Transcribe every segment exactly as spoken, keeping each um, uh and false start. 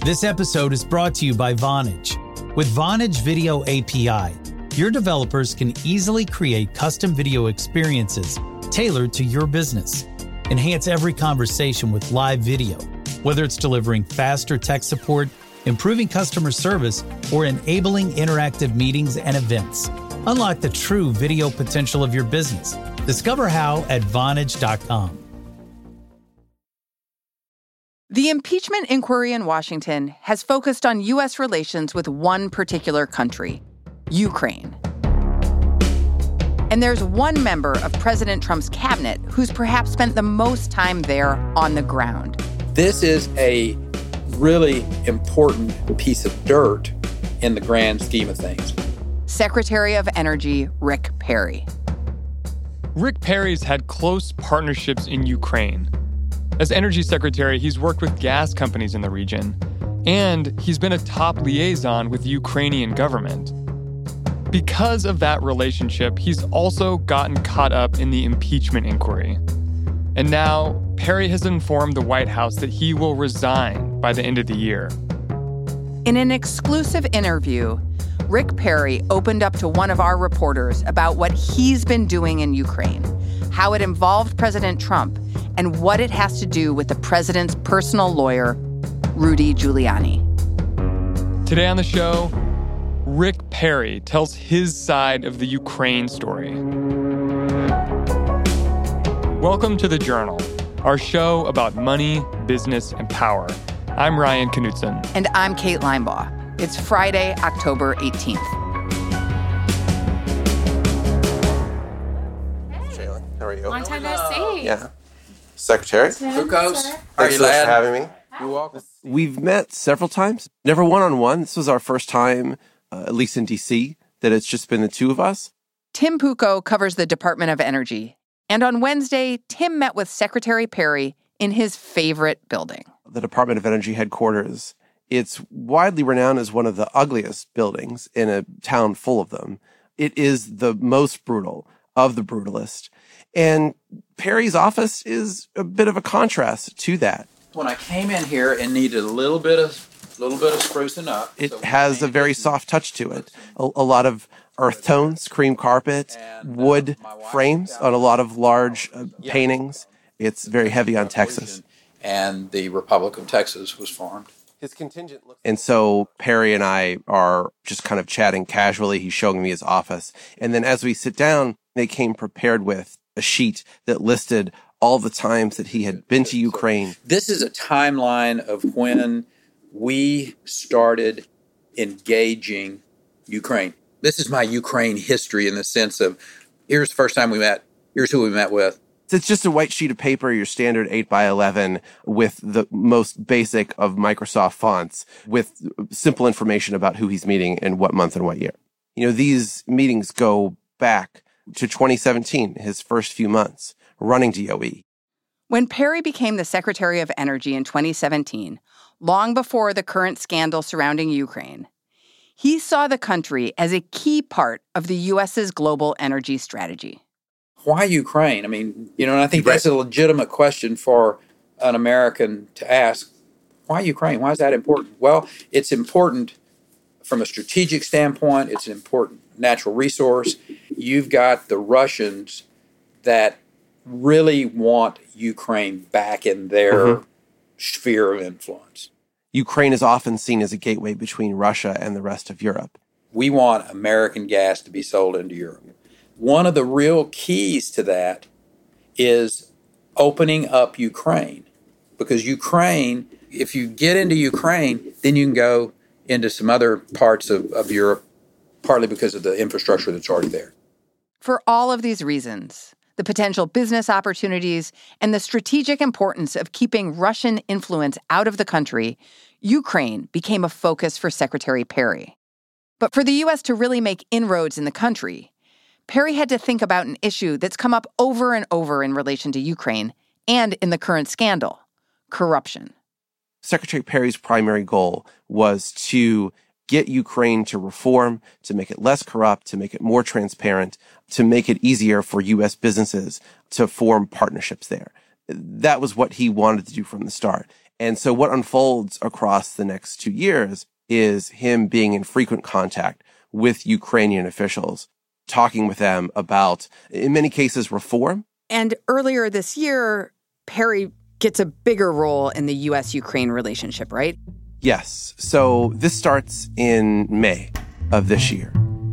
This episode is brought to you by Vonage. With Vonage Video A P I, your developers can easily create custom video experiences tailored to your business. Enhance every conversation with live video, whether it's delivering faster tech support, improving customer service, or enabling interactive meetings and events. Unlock the true video potential of your business. Discover how at Vonage dot com. The impeachment inquiry in Washington has focused on U S relations with one particular country, Ukraine. And there's one member of President Trump's cabinet who's perhaps spent the most time there on the ground. This is a really important piece of dirt in the grand scheme of things. Secretary of Energy Rick Perry. Rick Perry's had close partnerships in Ukraine. As energy secretary, he's worked with gas companies in the region, and he's been a top liaison with the Ukrainian government. Because of that relationship, he's also gotten caught up in the impeachment inquiry. And now, Perry has informed the White House that he will resign by the end of the year. In an exclusive interview, Rick Perry opened up to one of our reporters about what he's been doing in Ukraine, how it involved President Trump, and what it has to do with the president's personal lawyer, Rudy Giuliani. Today on the show, Rick Perry tells his side of the Ukraine story. Welcome to The Journal, our show about money, business, and power. I'm Ryan Knutson. And I'm Kate Linebaugh. It's Friday, October eighteenth. Shaylin, how are you? Long time no see. Yeah. Secretary? Fukos, Thanks very so much glad. for having me. You're welcome. We've met several times, never one-on-one. This was our first time, uh, at least in D C, that it's just been the two of us. Tim Pucko covers the Department of Energy. And on Wednesday, Tim met with Secretary Perry in his favorite building. The Department of Energy headquarters. It's widely renowned as one of the ugliest buildings in a town full of them. It is the most brutal of the brutalist. And Perry's office is a bit of a contrast to that. When I came in here and needed a little bit of little bit of sprucing up. It so has a very soft touch to it. A, a lot of earth tones, cream carpet, wood frames on a lot of large uh, paintings. It's very heavy on Texas. And the Republic of Texas was formed. His contingent looks- and so Perry and I are just kind of chatting casually. He's showing me his office. And then as we sit down, they came prepared with a sheet that listed all the times that he had been to Ukraine. This is a timeline of when we started engaging Ukraine. This is my Ukraine history in the sense of, here's the first time we met, here's who we met with. It's just a white sheet of paper, your standard eight by eleven with the most basic of Microsoft fonts with simple information about who he's meeting and what month and what year. You know, these meetings go back to twenty seventeen, his first few months running D O E. When Perry became the Secretary of Energy in twenty seventeen, long before the current scandal surrounding Ukraine, he saw the country as a key part of the U S's global energy strategy. Why Ukraine? I mean, you know, and I think that's a legitimate question for an American to ask. Why Ukraine? Why is that important? Well, it's important from a strategic standpoint. It's an important natural resource. You've got the Russians that really want Ukraine back in their mm-hmm. sphere of influence. Ukraine is often seen as a gateway between Russia and the rest of Europe. We want American gas to be sold into Europe. One of the real keys to that is opening up Ukraine. Because Ukraine, if you get into Ukraine, then you can go into some other parts of, of Europe, partly because of the infrastructure that's already there. For all of these reasons, the potential business opportunities, and the strategic importance of keeping Russian influence out of the country, Ukraine became a focus for Secretary Perry. But for the U S to really make inroads in the country, Perry had to think about an issue that's come up over and over in relation to Ukraine and in the current scandal: corruption. Secretary Perry's primary goal was to get Ukraine to reform, to make it less corrupt, to make it more transparent, to make it easier for U S businesses to form partnerships there. That was what he wanted to do from the start. And so what unfolds across the next two years is him being in frequent contact with Ukrainian officials, talking with them about, in many cases, reform. And earlier this year, Perry gets a bigger role in the U S Ukraine relationship, right? Yes. So this starts in May of this year.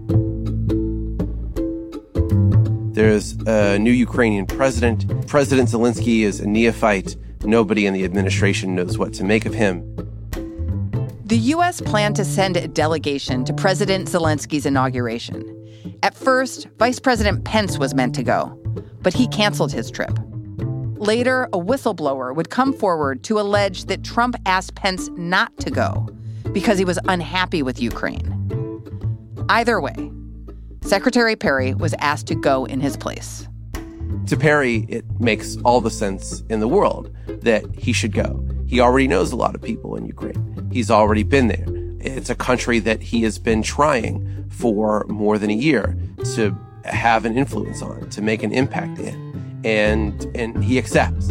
There's a new Ukrainian president. President Zelensky is a neophyte. Nobody in the administration knows what to make of him. The U S planned to send a delegation to President Zelensky's inauguration. At first, Vice President Pence was meant to go, but he canceled his trip. Later, a whistleblower would come forward to allege that Trump asked Pence not to go because he was unhappy with Ukraine. Either way, Secretary Perry was asked to go in his place. To Perry, it makes all the sense in the world that he should go. He already knows a lot of people in Ukraine. He's already been there. It's a country that he has been trying for more than a year to have an influence on, to make an impact in. And, and he accepts.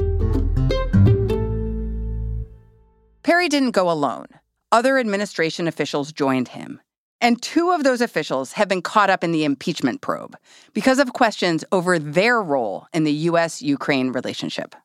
Perry didn't go alone. Other administration officials joined him. And two of those officials have been caught up in the impeachment probe because of questions over their role in the U S Ukraine relationship.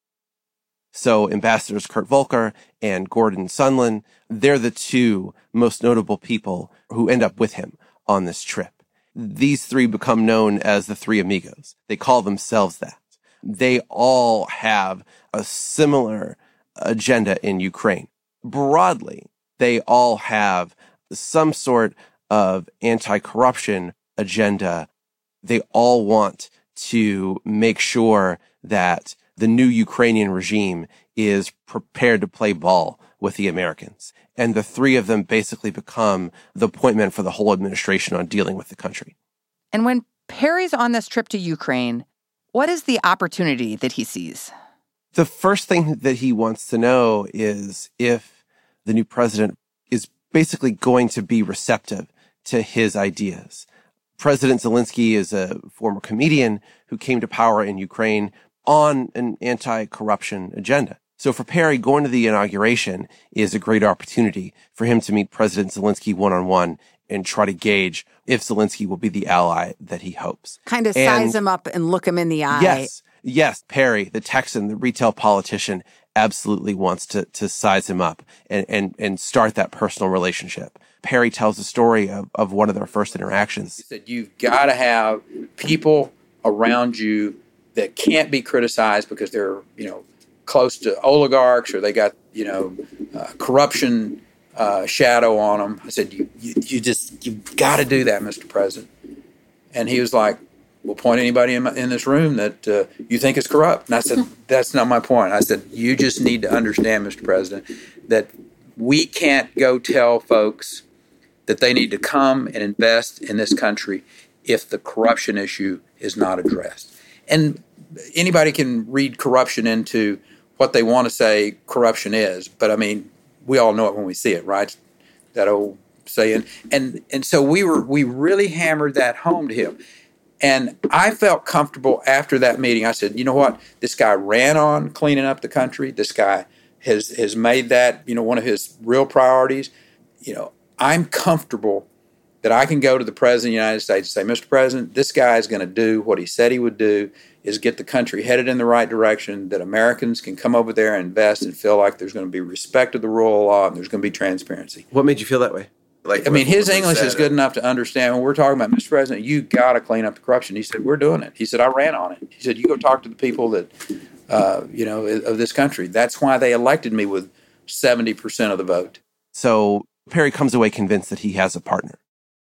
So Ambassadors Kurt Volker and Gordon Sondland, they're the two most notable people who end up with him on this trip. These three become known as the Three Amigos. They call themselves that. They all have a similar agenda in Ukraine. Broadly, they all have some sort of anti-corruption agenda. They all want to make sure that the new Ukrainian regime is prepared to play ball with the Americans. And the three of them basically become the point men for the whole administration on dealing with the country. And when Perry's on this trip to Ukraine, what is the opportunity that he sees? The first thing that he wants to know is if the new president is basically going to be receptive to his ideas. President Zelensky is a former comedian who came to power in Ukraine on an anti-corruption agenda. So for Perry, going to the inauguration is a great opportunity for him to meet President Zelensky one-on-one and try to gauge if Zelensky will be the ally that he hopes. Kind of and size him up and look him in the eye. Yes, yes. Perry, the Texan, the retail politician, absolutely wants to to size him up and, and, and start that personal relationship. Perry tells the story of, of one of their first interactions. He said, you've got to have people around you that can't be criticized because they're, you know, close to oligarchs or they got, you know, uh, corruption uh, shadow on them. I said, you, you, you just, you've got to do that, Mister President. And he was like, well, point anybody in, my, in this room that uh, you think is corrupt. And I said, that's not my point. I said, you just need to understand, Mister President, that we can't go tell folks that they need to come and invest in this country if the corruption issue is not addressed. And anybody can read corruption into what they want to say corruption is. But, I mean, we all know it when we see it, right? That old saying. And and so we were we really hammered that home to him. And I felt comfortable after that meeting. I said, you know what? This guy ran on cleaning up the country. This guy has has made that, you know, one of his real priorities. You know, I'm comfortable that I can go to the President of the United States and say, Mister President, this guy is going to do what he said he would do, is get the country headed in the right direction, that Americans can come over there and invest and feel like there's going to be respect of the rule of law and there's going to be transparency. What made you feel that way? Like, I mean, his English is good enough to understand when we're talking about, Mister President, you got to clean up the corruption. He said, we're doing it. He said, I ran on it. He said, you go talk to the people that, uh, you know, of this country. That's why they elected me with seventy percent of the vote. So Perry comes away convinced that he has a partner.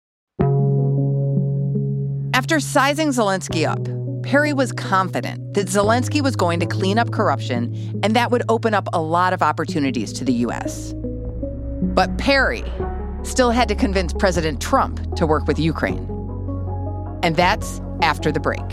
After sizing Zelensky up, Perry was confident that Zelensky was going to clean up corruption and that would open up a lot of opportunities to the U S. But Perry still had to convince President Trump to work with Ukraine. And that's after the break.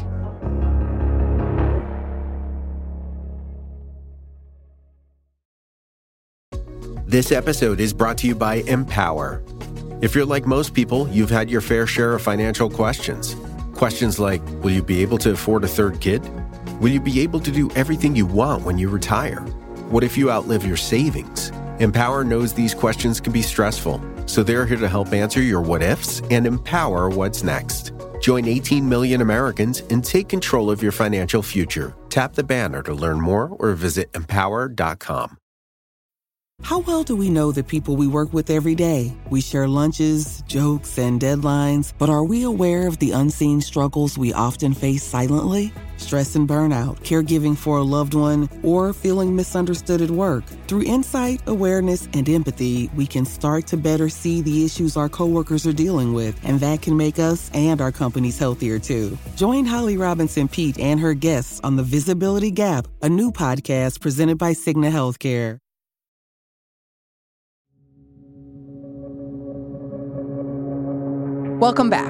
This episode is brought to you by Empower. If you're like most people, you've had your fair share of financial questions. Questions like, will you be able to afford a third kid? Will you be able to do everything you want when you retire? What if you outlive your savings? Empower knows these questions can be stressful, so they're here to help answer your what ifs and empower what's next. Join eighteen million Americans and take control of your financial future. Tap the banner to learn more or visit empower dot com. How well do we know the people we work with every day? We share lunches, jokes, and deadlines, but are we aware of the unseen struggles we often face silently? Stress and burnout, caregiving for a loved one, or feeling misunderstood at work. Through insight, awareness, and empathy, we can start to better see the issues our coworkers are dealing with, and that can make us and our companies healthier too. Join Holly Robinson Peete and her guests on The Visibility Gap, a new podcast presented by Cigna Healthcare. Welcome back.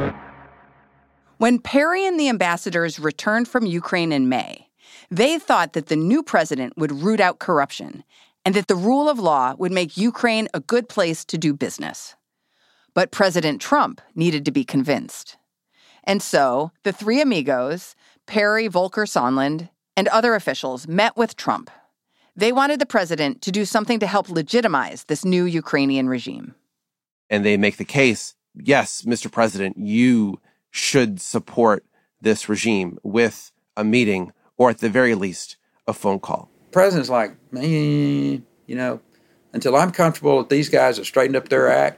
When Perry and the ambassadors returned from Ukraine in May, they thought that the new president would root out corruption and that the rule of law would make Ukraine a good place to do business. But President Trump needed to be convinced. And so the three amigos, Perry, Volker, Sondland, and other officials met with Trump. They wanted the president to do something to help legitimize this new Ukrainian regime. And they make the case, yes, Mister President, you should support this regime with a meeting or at the very least a phone call. The president's like, man, you know, until I'm comfortable that these guys have straightened up their act.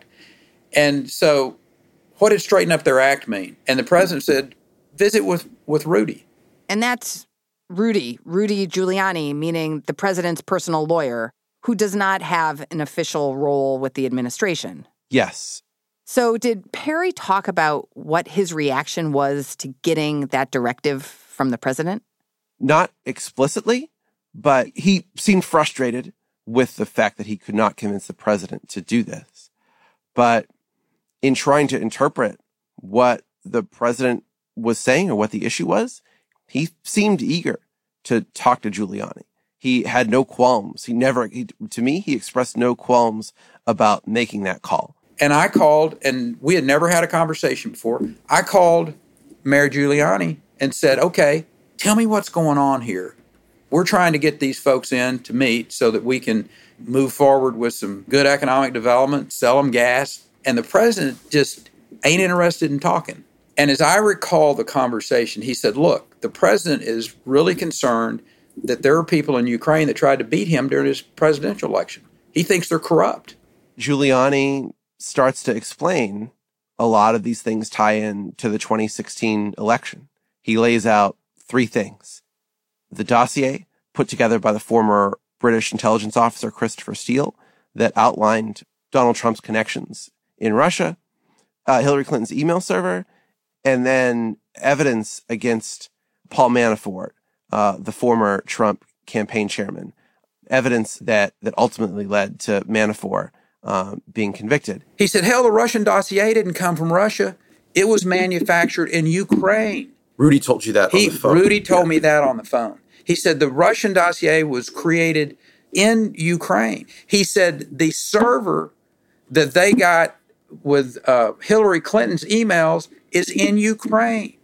And so what did straighten up their act mean? And the president said, visit with, with Rudy. And that's Rudy, Rudy Giuliani, meaning the president's personal lawyer, who does not have an official role with the administration. Yes. So did Perry talk about what his reaction was to getting that directive from the president? Not explicitly, but he seemed frustrated with the fact that he could not convince the president to do this. But in trying to interpret what the president was saying or what the issue was, he seemed eager to talk to Giuliani. He had no qualms. He never, he, to me, he expressed no qualms about making that call. And I called, and we had never had a conversation before. I called Mayor Giuliani and said, okay, tell me what's going on here. We're trying to get these folks in to meet so that we can move forward with some good economic development, sell them gas. And the president just ain't interested in talking. And as I recall the conversation, he said, look, the president is really concerned that there are people in Ukraine that tried to beat him during his presidential election. He thinks they're corrupt. Giuliani starts to explain a lot of these things tie in to the twenty sixteen election. He lays out three things. The dossier put together by the former British intelligence officer Christopher Steele that outlined Donald Trump's connections in Russia, uh, Hillary Clinton's email server, and then evidence against Paul Manafort, uh, the former Trump campaign chairman, evidence that that ultimately led to Manafort Uh, being convicted. He said, hell, the Russian dossier didn't come from Russia. It was manufactured in Ukraine. Rudy told you that he, on the phone. Rudy told yeah. me that on the phone. He said the Russian dossier was created in Ukraine. He said the server that they got with uh, Hillary Clinton's emails is in Ukraine.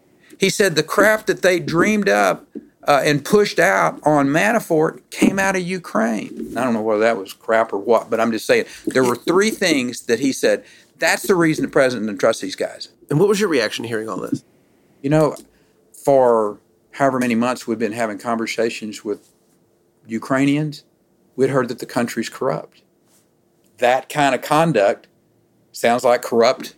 He said the crap that they dreamed up Uh, and pushed out on Manafort came out of Ukraine. I don't know whether that was crap or what, but I'm just saying there were three things that he said, that's the reason the president didn't trust these guys. And what was your reaction hearing all this? You know, for however many months we've been having conversations with Ukrainians, we'd heard that the country's corrupt. That kind of conduct sounds like corrupt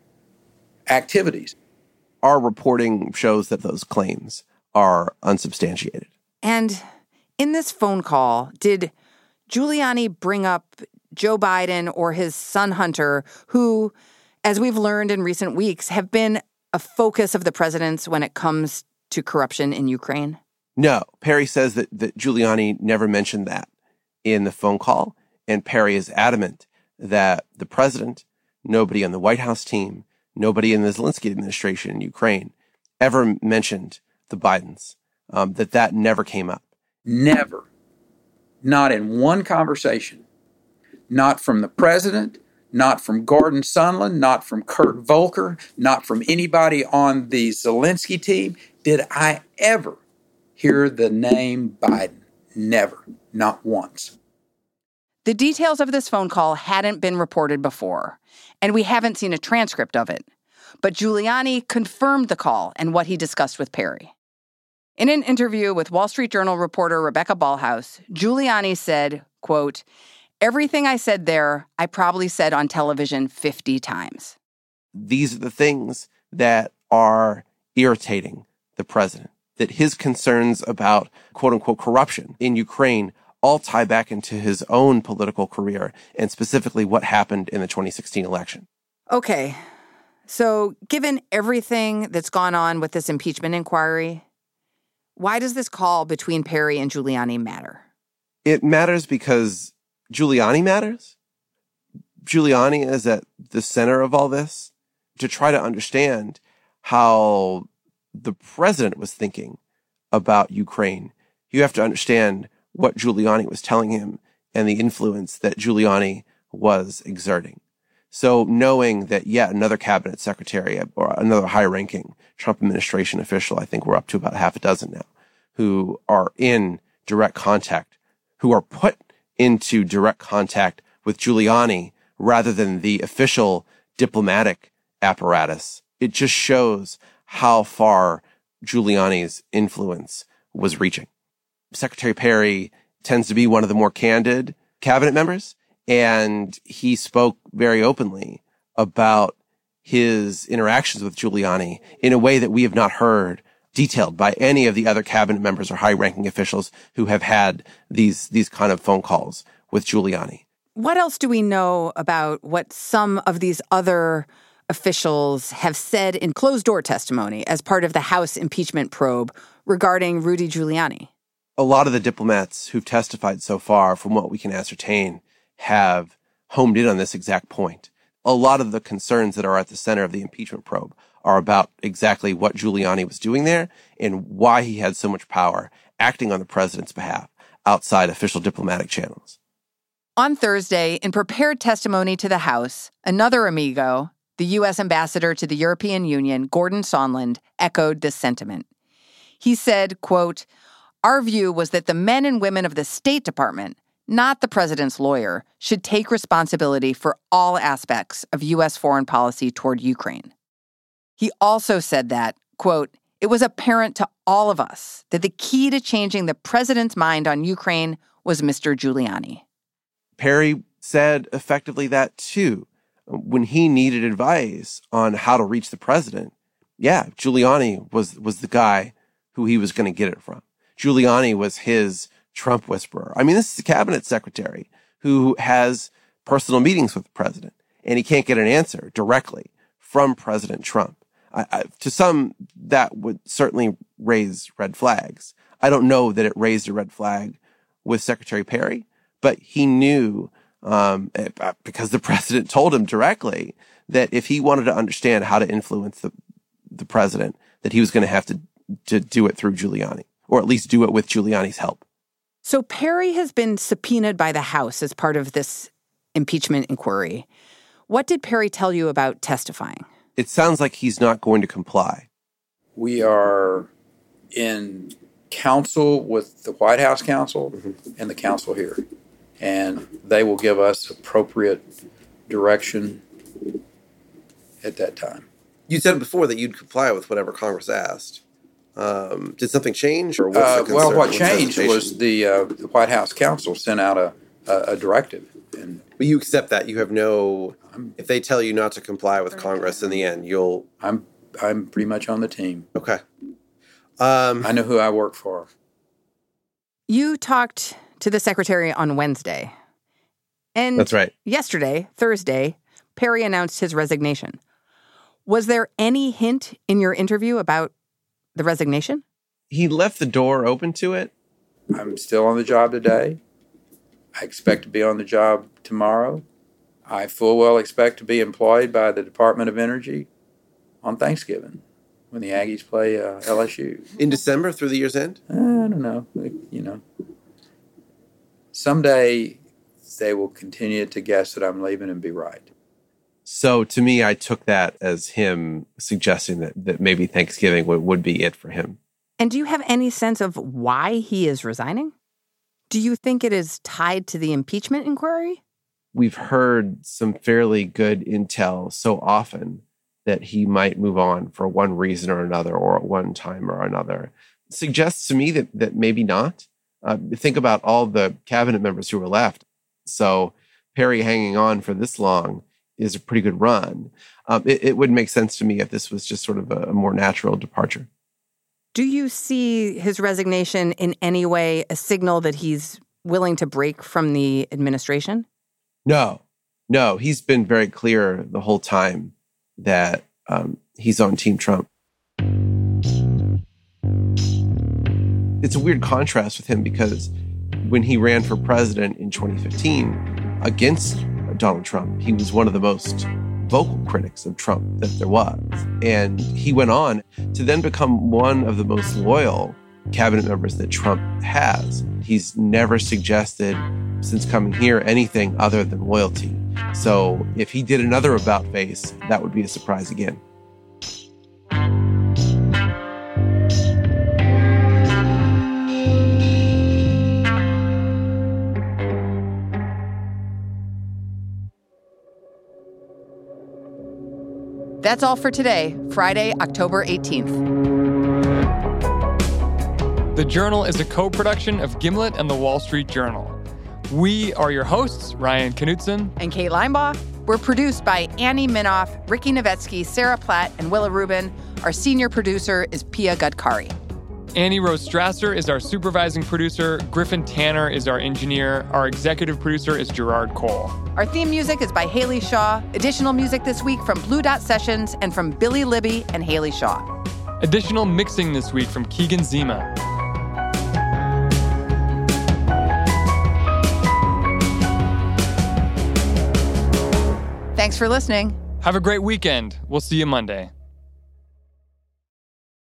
activities. Our reporting shows that those claims are unsubstantiated. And in this phone call, did Giuliani bring up Joe Biden or his son Hunter, who, as we've learned in recent weeks, have been a focus of the president's when it comes to corruption in Ukraine? No. Perry says that, that Giuliani never mentioned that in the phone call, and Perry is adamant that the president, nobody on the White House team, nobody in the Zelensky administration in Ukraine ever mentioned the Bidens, um, that that never came up. Never. Not in one conversation. Not from the president, not from Gordon Sondland, not from Kurt Volker, not from anybody on the Zelensky team did I ever hear the name Biden. Never. Not once. The details of this phone call hadn't been reported before, and we haven't seen a transcript of it. But Giuliani confirmed the call and what he discussed with Perry. In an interview with Wall Street Journal reporter Rebecca Ballhaus, Giuliani said, quote, "Everything I said there, I probably said on television fifty times. These are the things that are irritating the president, that his concerns about quote-unquote corruption in Ukraine all tie back into his own political career and specifically what happened in the twenty sixteen election." Okay, so given everything that's gone on with this impeachment inquiry, why does this call between Perry and Giuliani matter? It matters because Giuliani matters. Giuliani is at the center of all this. To try to understand how the president was thinking about Ukraine, you have to understand what Giuliani was telling him and the influence that Giuliani was exerting. So knowing that yet another cabinet secretary or another high-ranking Trump administration official, I think we're up to about half a dozen now, who are in direct contact, who are put into direct contact with Giuliani rather than the official diplomatic apparatus, it just shows how far Giuliani's influence was reaching. Secretary Perry tends to be one of the more candid cabinet members, and he spoke very openly about his interactions with Giuliani in a way that we have not heard detailed by any of the other cabinet members or high-ranking officials who have had these these kind of phone calls with Giuliani. What else do we know about what some of these other officials have said in closed-door testimony as part of the House impeachment probe regarding Rudy Giuliani? A lot of the diplomats who've testified so far, from what we can ascertain, have homed in on this exact point. A lot of the concerns that are at the center of the impeachment probe are about exactly what Giuliani was doing there and why he had so much power acting on the president's behalf outside official diplomatic channels. On Thursday, in prepared testimony to the House, another amigo, the U S ambassador to the European Union, Gordon Sondland, echoed this sentiment. He said, quote, "Our view was that the men and women of the State Department, not the president's lawyer, should take responsibility for all aspects of U S foreign policy toward Ukraine." He also said that, quote, "It was apparent to all of us that the key to changing the president's mind on Ukraine was Mister Giuliani." Perry said effectively that, too. When he needed advice on how to reach the president, yeah, Giuliani was, was the guy who he was going to get it from. Giuliani was his Trump whisperer. I mean, this is a cabinet secretary who has personal meetings with the president, and he can't get an answer directly from President Trump. I, I, to some, that would certainly raise red flags. I don't know that it raised a red flag with Secretary Perry, but he knew, um, because the president told him directly that if he wanted to understand how to influence the, the president, that he was going to have to, to do it through Giuliani, or at least do it with Giuliani's help. So Perry has been subpoenaed by the House as part of this impeachment inquiry. What did Perry tell you about testifying? It sounds like he's not going to comply. We are in counsel with the White House counsel mm-hmm. and the counsel here, and they will give us appropriate direction at that time. You said before that you'd comply with whatever Congress asked. Um, did something change, or what's uh, the concern? Well, what what's changed was the, uh, the White House counsel sent out a, a, a directive. And but you accept that. You have no. If they tell you not to comply with Congress in the end, you'll. I'm I'm pretty much on the team. Okay. Um, I know who I work for. You talked to the secretary on Wednesday, and that's right. Yesterday, Thursday, Perry announced his resignation. Was there any hint in your interview about the resignation? He left the door open to it. I'm still on the job today. I expect to be on the job tomorrow. I full well expect to be employed by the Department of Energy on Thanksgiving when the Aggies play uh, L S U. In December through the year's end? I don't know. You know. Someday they will continue to guess that I'm leaving and be right. So to me, I took that as him suggesting that, that maybe Thanksgiving would, would be it for him. And do you have any sense of why he is resigning? Do you think it is tied to the impeachment inquiry? We've heard some fairly good intel so often that he might move on for one reason or another, or at one time or another. It suggests to me that, that maybe not. Uh, think about all the cabinet members who were left. So Perry hanging on for this long is a pretty good run. Um, it, it would make sense to me if this was just sort of a, a more natural departure. Do you see his resignation in any way a signal that he's willing to break from the administration? No, no. He's been very clear the whole time that um, he's on Team Trump. It's a weird contrast with him because when he ran for president in twenty fifteen against Donald Trump, he was one of the most vocal critics of Trump that there was. And he went on to then become one of the most loyal cabinet members that Trump has. He's never suggested, since coming here, anything other than loyalty. So if he did another about face, that would be a surprise again. That's all for today, Friday, October eighteenth. The Journal is a co-production of Gimlet and The Wall Street Journal. We are your hosts, Ryan Knutson and Kate Linebaugh. We're produced by Annie Minoff, Ricky Novetsky, Sarah Platt, and Willa Rubin. Our senior producer is Pia Gudkari. Annie Rose Strasser is our supervising producer. Griffin Tanner is our engineer. Our executive producer is Gerard Cole. Our theme music is by Haley Shaw. Additional music this week from Blue Dot Sessions and from Billy Libby and Haley Shaw. Additional mixing this week from Keegan Zima. Thanks for listening. Have a great weekend. We'll see you Monday.